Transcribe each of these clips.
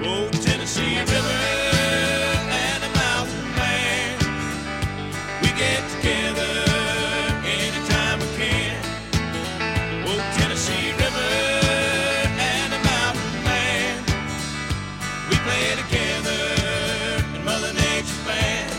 Oh, Tennessee River and the mountain man, we get together anytime we can. Oh, Tennessee River and the mountain man, we play together in Mother Nature's band.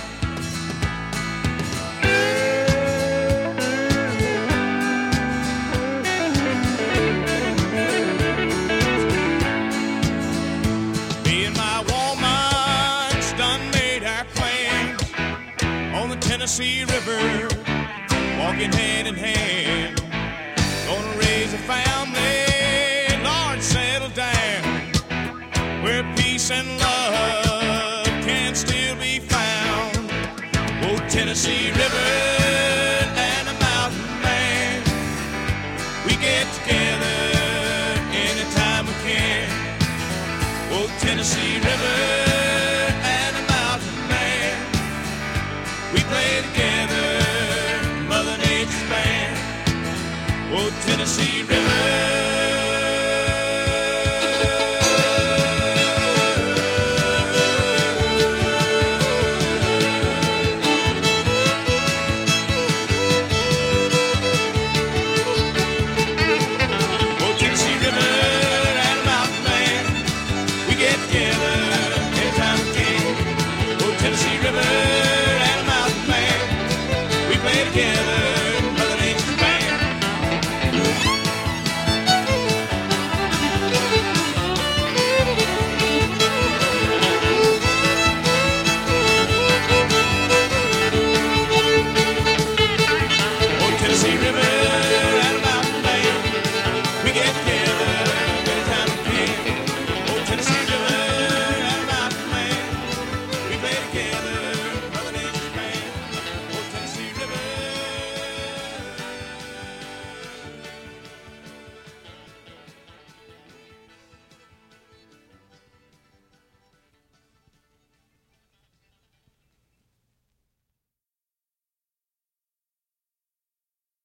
Me and my woman's done made our plans on the Tennessee River, walking hand in hand. Gonna raise a family, Lord, settle down, where peace and love can still be found. Oh, Tennessee River and the mountain man, we get together anytime we can. Oh, Tennessee River and the mountain man, we play together, Mother Nature's band. Oh, Tennessee River